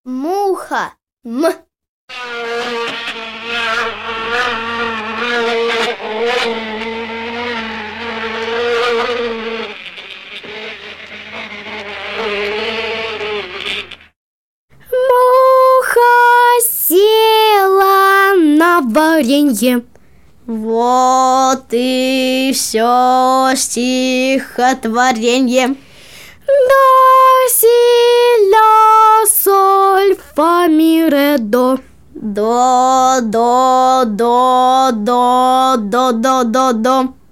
Муха. М. Муха села на варенье. Вот и все стихотворенье. До, си, ля, соль, фа, ми, ре, до. До, до, до, до, до, до, до, до.